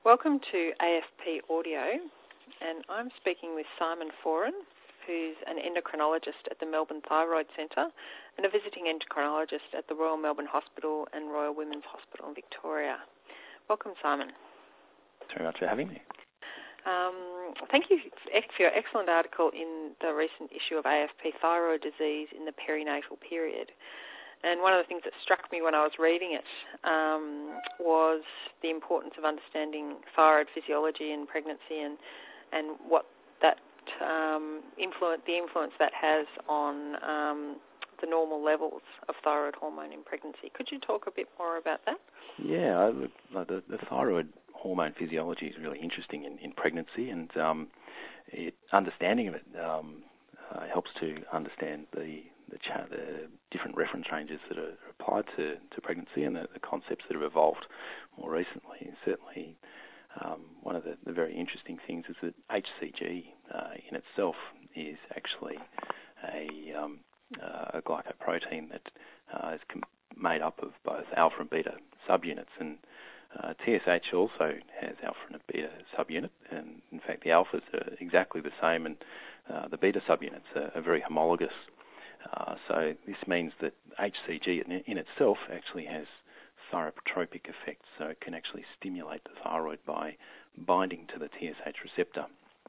Welcome to AFP Audio, and I'm speaking with Simon Foran, who's an endocrinologist at the Melbourne Thyroid Centre and a visiting endocrinologist at the Royal Melbourne Hospital and Royal Women's Hospital in Victoria. Welcome, Simon. Thanks very much for having me. Thank you for your excellent article in the recent issue of AFP Thyroid Disease in the Perinatal Period. And one of the things that struck me when I was reading it was the importance of understanding thyroid physiology in pregnancy and what that the influence that has on the normal levels of thyroid hormone in pregnancy. Could you talk a bit more about that? Yeah, the thyroid hormone physiology is really interesting in pregnancy, and understanding of it helps to understand the different reference ranges that are applied to pregnancy and the concepts that have evolved more recently. Certainly, one of the very interesting things is that HCG in itself is actually a glycoprotein that is made up of both alpha and beta subunits, and TSH also has alpha and a beta subunit, and in fact the alphas are exactly the same, and the beta subunits are very homologous. So this means that HCG in itself actually has thyrotropic effects, so it can actually stimulate the thyroid by binding to the TSH receptor.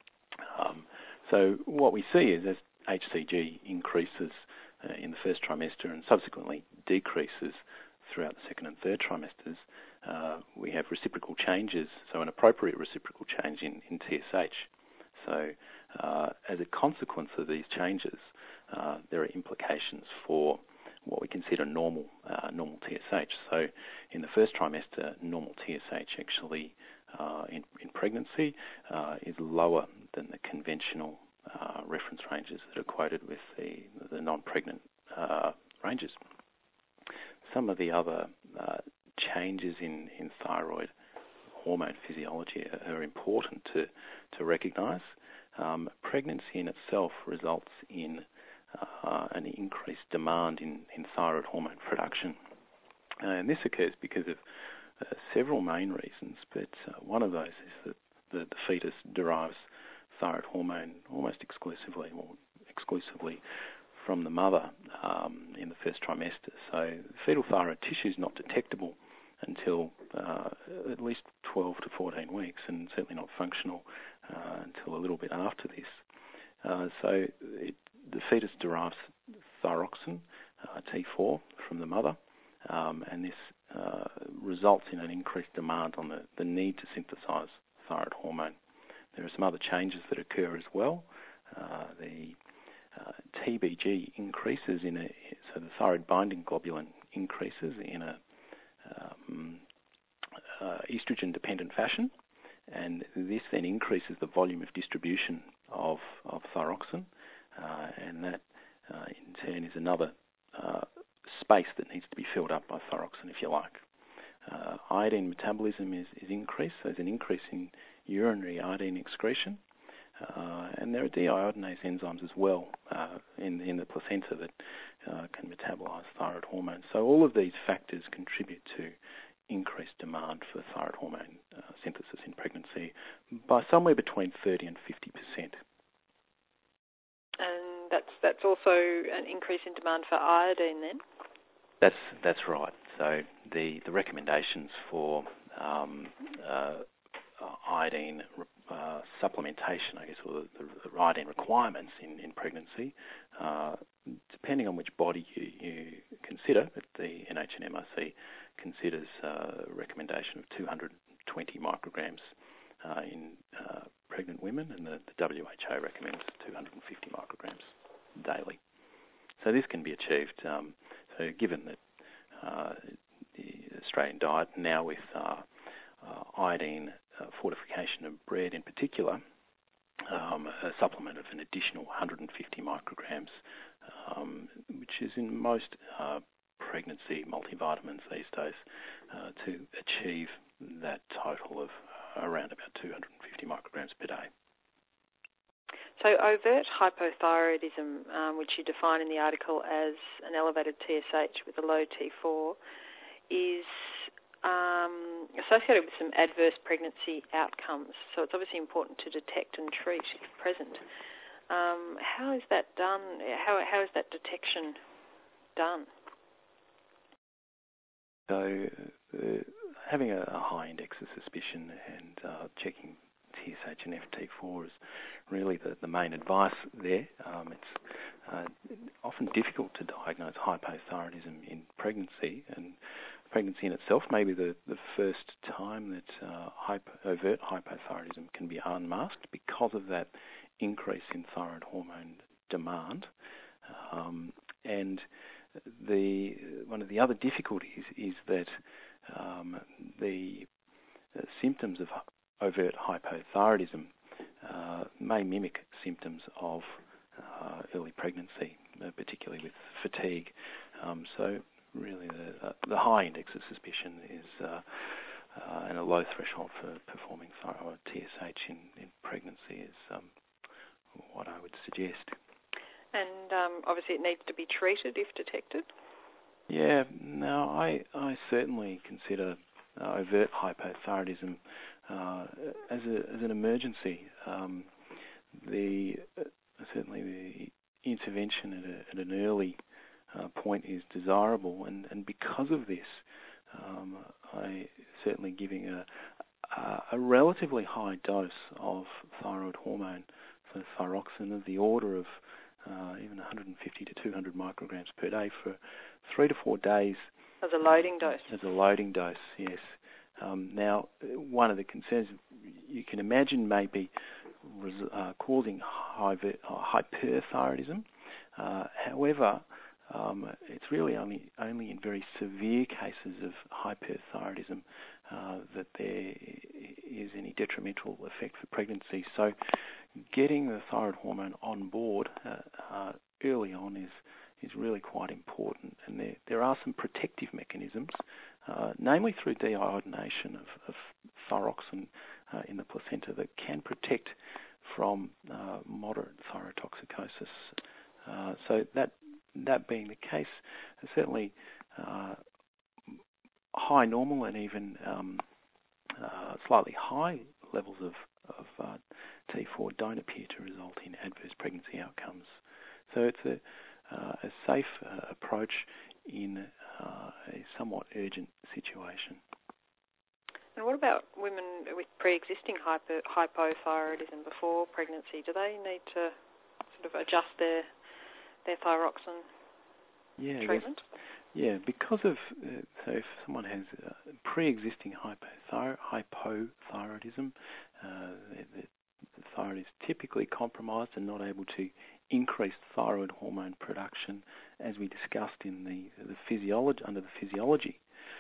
So what we see is as HCG increases in the first trimester and subsequently decreases throughout the second and third trimesters, we have reciprocal changes, so an appropriate reciprocal change in TSH. So as a consequence of these changes, there are implications for what we consider normal TSH. So in the first trimester, normal TSH actually in pregnancy is lower than the conventional reference ranges that are quoted with the non-pregnant ranges. Some of the other changes in thyroid hormone physiology are important to recognise. Pregnancy in itself results in an increased demand in thyroid hormone production. And this occurs because of several main reasons, but one of those is that the fetus derives thyroid hormone almost exclusively from the mother in the first trimester. So fetal thyroid tissue is not detectable until at least 12 to 14 weeks, and certainly not functional until a little bit after this. So the fetus derives thyroxine, T4, from the mother, and this results in an increased demand on the need to synthesize thyroid hormone. There are some other changes that occur as well. The TBG increases so the thyroid binding globulin increases in a estrogen-dependent fashion, and this then increases the volume of distribution of thyroxine, and that in turn is another space that needs to be filled up by thyroxine, if you like. Iodine metabolism is increased, so there's an increase in urinary iodine excretion, and there are deiodinase enzymes as well in the placenta that can metabolize thyroid hormone. So all of these factors contribute to increased demand for thyroid hormone synthesis in pregnancy by somewhere between 30 and 50%. And that's also an increase in demand for iodine then? That's right. So the recommendations for iodine supplementation, I guess, or the iodine requirements in pregnancy, depending on which body you consider, but the NHNMRC considers a recommendation of 220 micrograms in pregnant women, and the WHO recommends 250 micrograms daily. So this can be achieved. So given that the Australian diet now with iodine fortification of bread in particular, a supplement of an additional 150 micrograms, which is in most pregnancy multivitamins these days, to achieve that total of around about 250 micrograms per day. So overt hypothyroidism, which you define in the article as an elevated TSH with a low T4, is associated with some adverse pregnancy outcomes. So it's obviously important to detect and treat if present. How is that done? How is that detection done? So having a high index of suspicion and checking TSH and FT4 is really the main advice there. It's often difficult to diagnose hypothyroidism in pregnancy, and pregnancy in itself may be the first time that overt hypothyroidism can be unmasked because of that increase in thyroid hormone demand. And one of the other difficulties is that the symptoms of overt hypothyroidism may mimic symptoms of early pregnancy, particularly with fatigue. So really the high index of suspicion is and a low threshold for performing thyroid TSH in pregnancy is what I would suggest. And obviously it needs to be treated if detected? Yeah, no, I certainly consider overt hypothyroidism as an emergency. Certainly the intervention at an early point is desirable, and because of this, I certainly giving a relatively high dose of thyroid hormone, so thyroxine, of the order of even 150 to 200 micrograms per day for 3 to 4 days. As a loading dose? As a loading dose, yes. Now, one of the concerns you can imagine may be causing hyperthyroidism. However, it's really only in very severe cases of hyperthyroidism that there is any detrimental effect for pregnancy. So getting the thyroid hormone on board early on is really quite important. And there are some protective mechanisms, namely through deiodination of thyroxine in the placenta, that can protect from moderate thyrotoxicosis. So that being the case, certainly high normal and even slightly high levels of T4 don't appear to result in adverse pregnancy outcomes. So it's a safe approach in a somewhat urgent situation. And what about women with pre-existing hypothyroidism before pregnancy? Do they need to sort of adjust their thyroxine treatment? Yeah, because of so if someone has pre-existing hypothyroidism, the thyroid is typically compromised and not able to increase thyroid hormone production, as we discussed in the physiology under the physiology.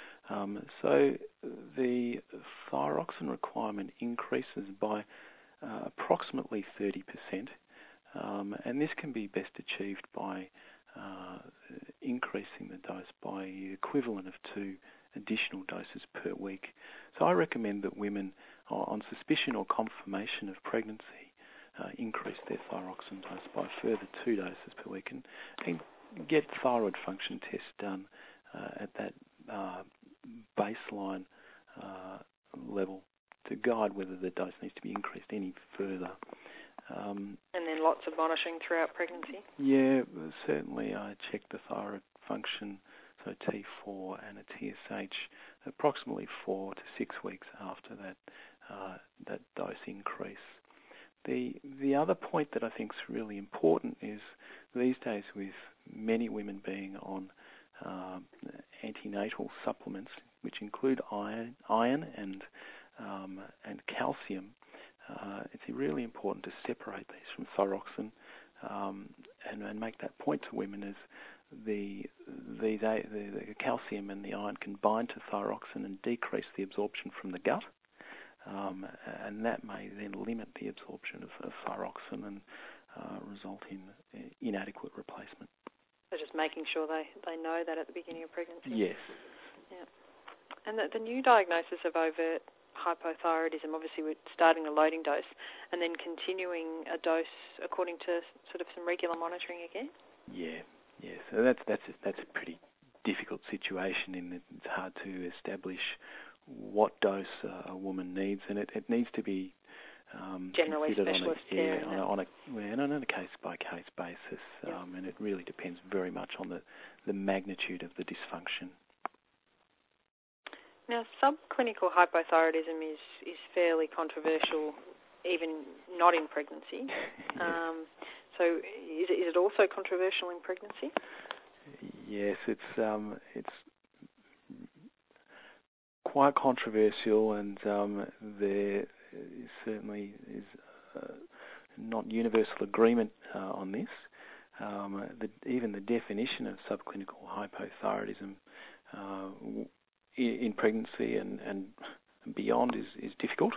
So the thyroxine requirement increases by approximately 30%, and this can be best achieved by increasing the dose by the equivalent of 2 additional doses per week. So I recommend that women on suspicion or confirmation of pregnancy increase their thyroxine dose by a further 2 doses per week and get thyroid function tests done at that baseline level to guide whether the dose needs to be increased any further. And then lots of monitoring throughout pregnancy? Yeah, certainly I check the thyroid function, so T4 and a TSH, approximately 4 to 6 weeks after that dose increase. The other point that I think is really important is these days, with many women being on antenatal supplements, which include iron and calcium, it's really important to separate these from thyroxine and make that point to women as the calcium and the iron can bind to thyroxine and decrease the absorption from the gut, and that may then limit the absorption of thyroxine and result in inadequate replacement. So just making sure they know that at the beginning of pregnancy? Yes. Yeah. And the new diagnosis of overt hypothyroidism, obviously we're starting a loading dose and then continuing a dose according to sort of some regular monitoring again? Yeah. So that's a pretty difficult situation, in that it's hard to establish what dose a woman needs, and it needs to be generally considered specialist care on a case-by-case basis, and it really depends very much on the magnitude of the dysfunction. Now, subclinical hypothyroidism is fairly controversial, even not in pregnancy. So, is it also controversial in pregnancy? Yes, it's quite controversial, and there certainly is not universal agreement on this. Even the definition of subclinical hypothyroidism in pregnancy and beyond is difficult.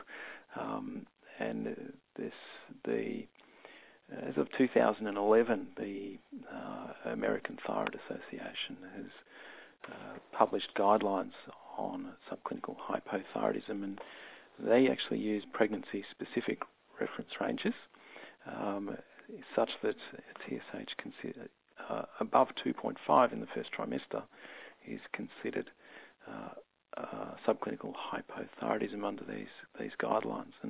As of 2011, the American Thyroid Association has published guidelines on subclinical hypothyroidism, and they actually use pregnancy-specific reference ranges, such that TSH above 2.5 in the first trimester is considered subclinical hypothyroidism under these guidelines. And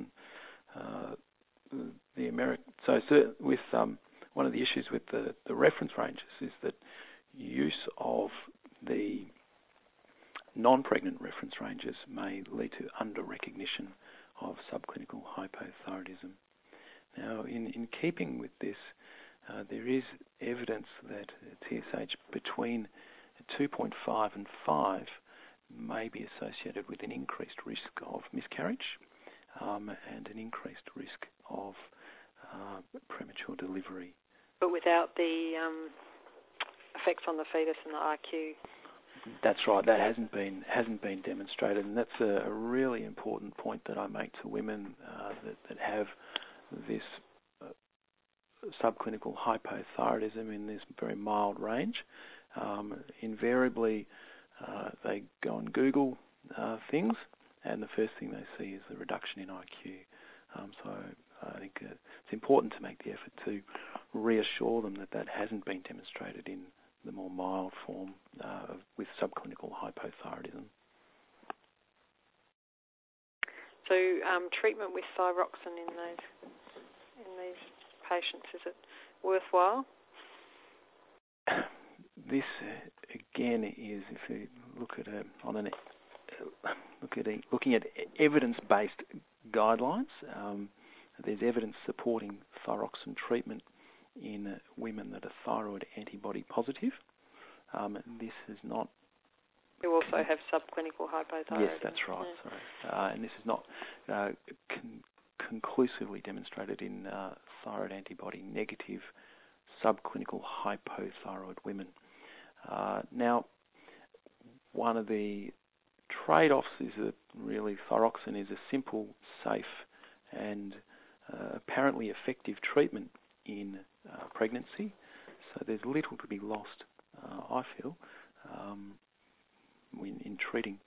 one of the issues with the reference ranges is that use of the non-pregnant reference ranges may lead to under-recognition of subclinical hypothyroidism. Now, in keeping with this, there is evidence that TSH between 2.5 and 5 may be associated with an increased risk of miscarriage and an increased risk of premature delivery. But without the effects on the fetus and the IQ. That's right. That hasn't been demonstrated, and that's a really important point that I make to women that have this subclinical hypothyroidism in this very mild range. Invariably, they go and Google things, and the first thing they see is the reduction in IQ. So I think it's important to make the effort to reassure them that hasn't been demonstrated in the more mild form with subclinical hypothyroidism. So treatment with thyroxine in these patients, is it worthwhile? This again is, if you look at looking at evidence-based guidelines, there's evidence supporting thyroxine treatment in women that are thyroid antibody positive. This is not. You also have subclinical hypothyroidism. Yes, that's right. Yeah. Sorry, and this is not conclusively demonstrated in thyroid antibody negative subclinical hypothyroid women. Now, one of the trade-offs is that really thyroxine is a simple, safe, and apparently effective treatment in pregnancy. So there's little to be lost, I feel, in treating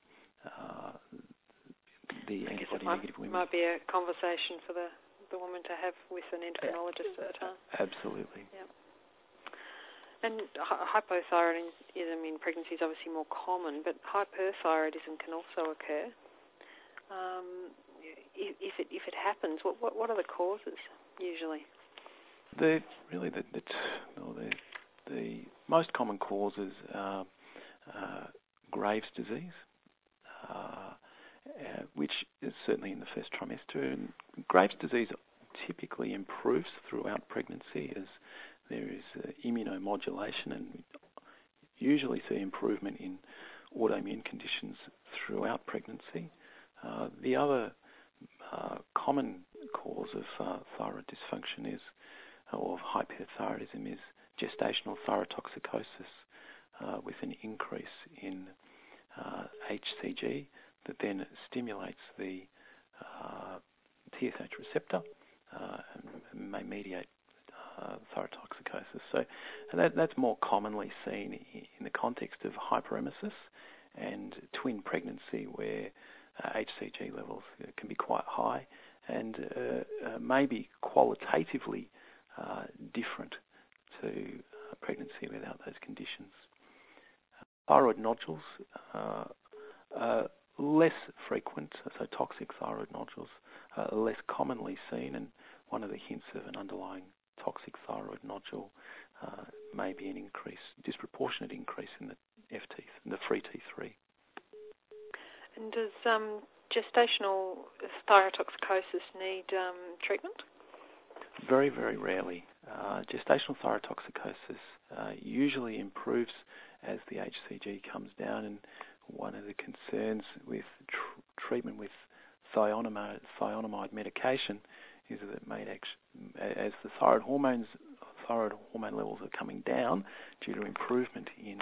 the antibody-negative women. Might be a conversation for the woman to have with an endocrinologist at the time. Absolutely. Yeah. And hypothyroidism in pregnancy is obviously more common, but hyperthyroidism can also occur. If it happens, what are the causes usually? The most common causes are Graves' disease, which is certainly in the first trimester. And Graves' disease typically improves throughout pregnancy as there is immunomodulation, and we usually see improvement in autoimmune conditions throughout pregnancy. The other common cause of thyroid dysfunction of hyperthyroidism is gestational thyrotoxicosis with an increase in HCG that then stimulates the TSH receptor and may mediate thyrotoxicosis. So that's more commonly seen in the context of hyperemesis and twin pregnancy, where HCG levels can be quite high and may be qualitatively different to pregnancy without those conditions. Thyroid nodules are less frequent, so toxic thyroid nodules are less commonly seen, and one of the hints of an underlying toxic thyroid nodule may be an disproportionate increase in the FT, in the free T3. And does gestational thyrotoxicosis need treatment? Very, very rarely. Gestational thyrotoxicosis usually improves as the HCG comes down, and one of the concerns with treatment with thionamide medication is that it may as the thyroid hormone levels are coming down due to improvement in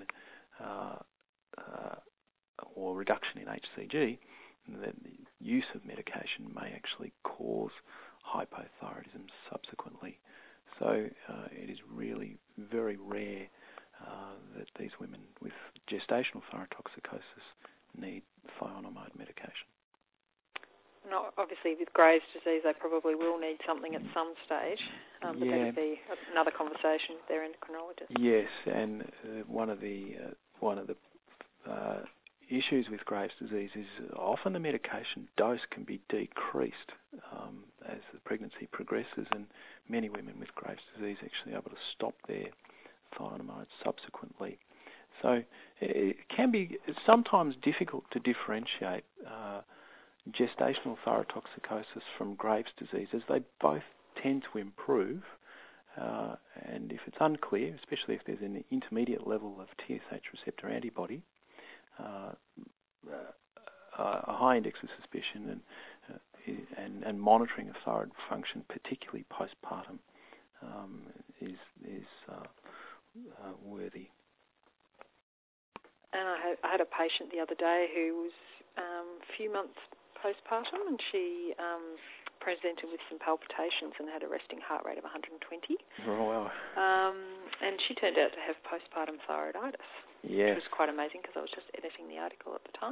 or reduction in HCG, that the use of medication may actually cause hypothyroidism subsequently. So it is really very rare that these women with gestational thyrotoxicosis need thionamide medication. No, obviously, with Graves' disease, they probably will need something at some stage, but that would be another conversation with their endocrinologist. Yes, and one of the issues with Graves' disease is often the medication dose can be decreased as the pregnancy progresses, and many women with Graves' disease actually are able to stop their thionamide subsequently. So it can be sometimes difficult to differentiate gestational thyrotoxicosis from Graves' disease, as they both tend to improve, and if it's unclear, especially if there's an intermediate level of TSH receptor antibody, a high index of suspicion and monitoring of thyroid function, particularly postpartum, is worthy. And I had a patient the other day who was a few months postpartum, and she presented with some palpitations and had a resting heart rate of 120. Oh, wow. And she turned out to have postpartum thyroiditis. Yes. Which was quite amazing because I was just editing the article at the time.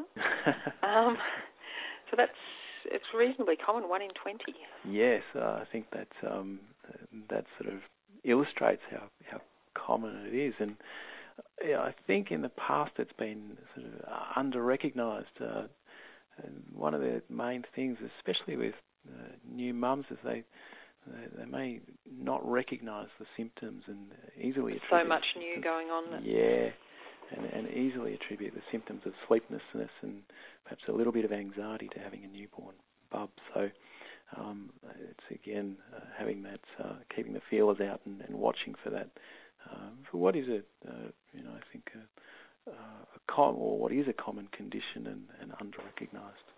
So it's reasonably common, 1 in 20. Yes, I think that sort of illustrates how common it is, and I think in the past it's been sort of under-recognised. One of the main things, especially with new mums, is they may not recognise the symptoms and easily attribute so much new going on. Yeah, and easily attribute the symptoms of sleeplessness and perhaps a little bit of anxiety to having a newborn bub. So it's again having that, keeping the feelers out and watching for that, for what is I think what is a common condition and under-recognised.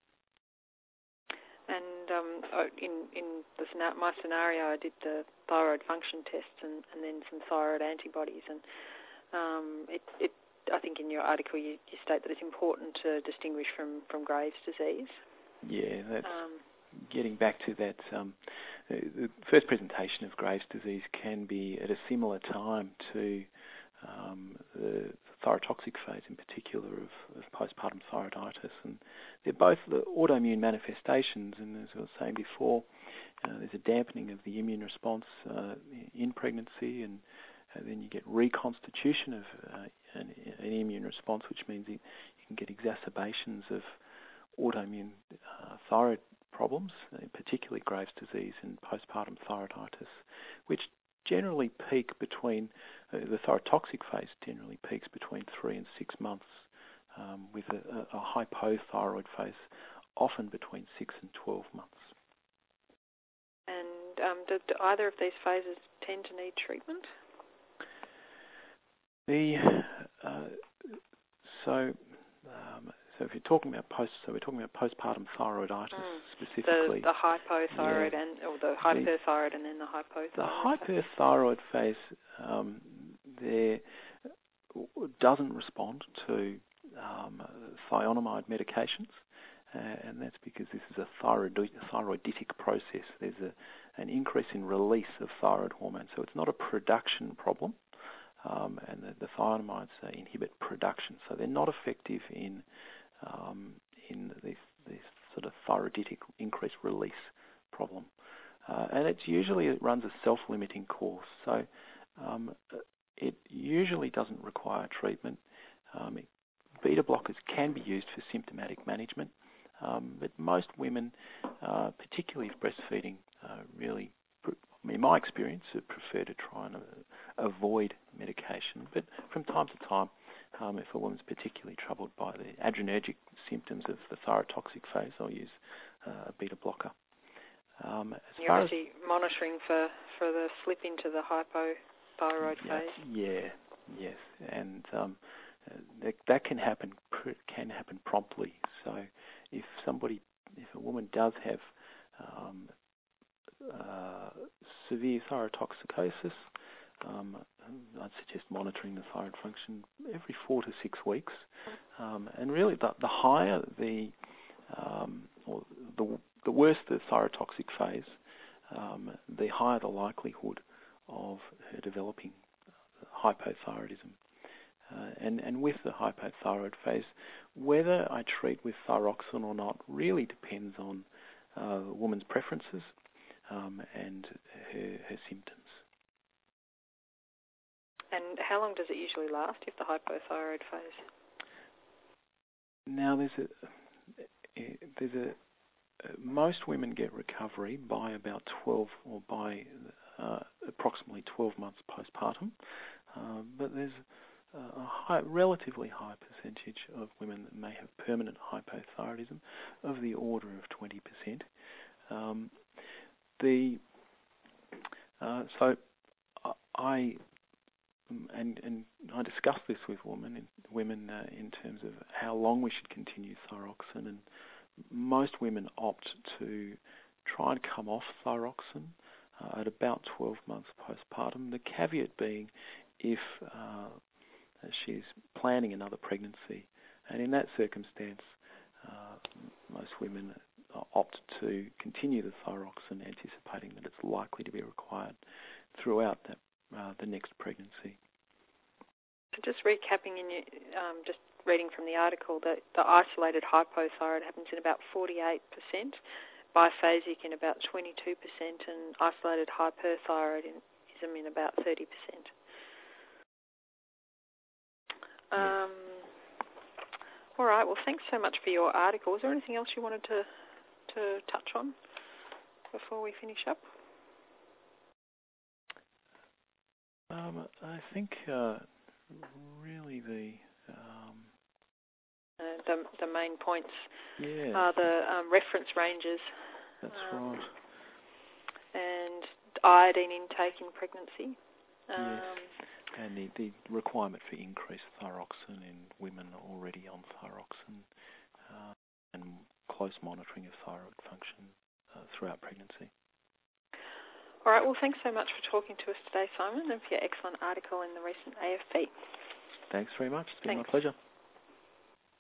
And in my scenario, I did the thyroid function tests and then some thyroid antibodies, and I think in your article you state that it's important to distinguish from Graves' disease. Yeah, that's getting back to that. The first presentation of Graves' disease can be at a similar time to the thyrotoxic phase, in particular of postpartum thyroiditis, and they're both the autoimmune manifestations. And as I was saying before, there's a dampening of the immune response in pregnancy, and then you get reconstitution of an immune response, which means you can get exacerbations of autoimmune thyroid problems, particularly Graves' disease and postpartum thyroiditis, which generally peak between, the thyrotoxic phase generally peaks between 3 and 6 months, with a hypothyroid phase often between 6 and 12 months. And do either of these phases tend to need treatment? So if you're talking about we're talking about postpartum thyroiditis specifically. The hypothyroid or the hyperthyroid and then the hypothyroid. The hyperthyroid phase there doesn't respond to thionamide medications, and that's because this is a thyroiditic process. There's an increase in release of thyroid hormone, so it's not a production problem, and the thionamides inhibit production, so they're not effective in this sort of thyroiditic increased release problem. And it runs a self-limiting course, so it usually doesn't require treatment. It beta blockers can be used for symptomatic management, but most women, particularly if breastfeeding, really, in my experience, prefer to try and avoid medication. But from time to time, if a woman's particularly troubled by the adrenergic symptoms of the thyrotoxic phase, I'll use a beta blocker. You're obviously monitoring for the slip into the hypothyroid phase. Yes, and that can happen promptly. So if a woman does have severe thyrotoxicosis, I'd suggest monitoring the thyroid function every 4 to 6 weeks. And really, the higher or the worse the thyrotoxic phase, the higher the likelihood of her developing hypothyroidism. And with the hypothyroid phase, whether I treat with thyroxine or not really depends on the woman's preferences and her symptoms. And how long does it usually last if the hypothyroid phase? Now, most women get recovery by about 12 or by approximately 12 months postpartum, but there's a relatively high percentage of women that may have permanent hypothyroidism of the order of 20%. So I discuss this with women in terms of how long we should continue thyroxine, and most women opt to try and come off thyroxine at about 12 months postpartum. The caveat being if she's planning another pregnancy, and in that circumstance, most women opt to continue the thyroxine, anticipating that it's likely to be required throughout the next pregnancy. So just recapping, just reading from the article, that the isolated hypothyroid happens in about 48%, biphasic in about 22%, and isolated hyperthyroidism in about 30%. All right, well, thanks so much for your article. Is there anything else you wanted to touch on before we finish up? I think really the main points are the reference ranges. That's right. And iodine intake in pregnancy. Yes. And the requirement for increased thyroxine in women already on thyroxine, and close monitoring of thyroid function throughout pregnancy. All right, well, thanks so much for talking to us today, Simon, and for your excellent article in the recent AFP. Thanks very much. It's been my pleasure.